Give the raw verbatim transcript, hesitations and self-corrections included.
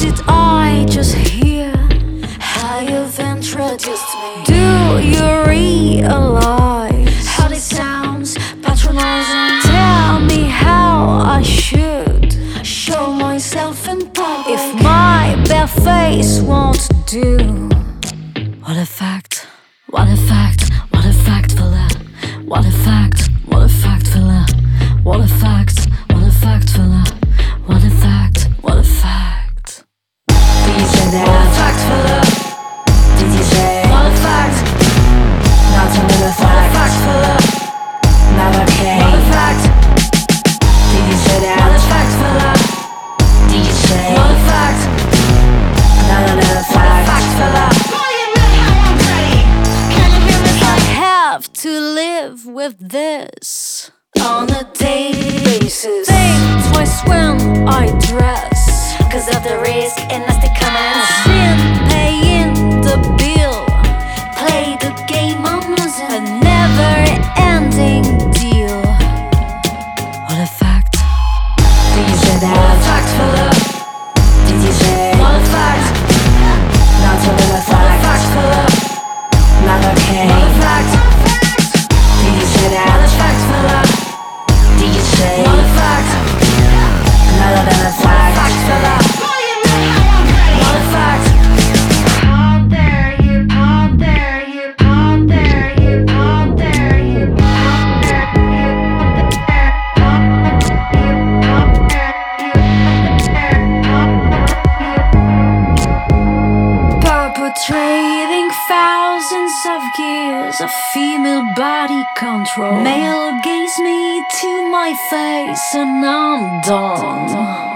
did I just hear? How you've introduced me. Do you realize How this sounds patronizing. Tell me how I should Show myself in public. if my bare face won't do. What a fact, what a fact, what a fact for that. What a fact, what a fact for that. What a fact, what a fact for that. What a fact, what a fact. Did you say that? What a fact for that. Did you say? What a fact, Not another what a fact. fact for that. Not okay. What a fact, Did you say what that? a fact for that. Did you say? What a fact, Not another what a fact. fact for that. I have to live with this On a daily basis. think twice when I dress. Cause of the risk and nasty comments. Sin paying the bill, Play the game I'm a losing. never-ending deal. What a fact, Did you say what a that? fact for that. Did you say? What a fact, Not another what a fact. fact for that. Not okay. What a fact, Did you say what a that? fact for that. Did you say? What a fact, Not another what a fact. fact for that. What a fact. Pound there, you pound there, you pound there, you pound there, you pound there, you pound there, Perpetrating thousands of years of female body control. Male gaze me to my face and I'm done.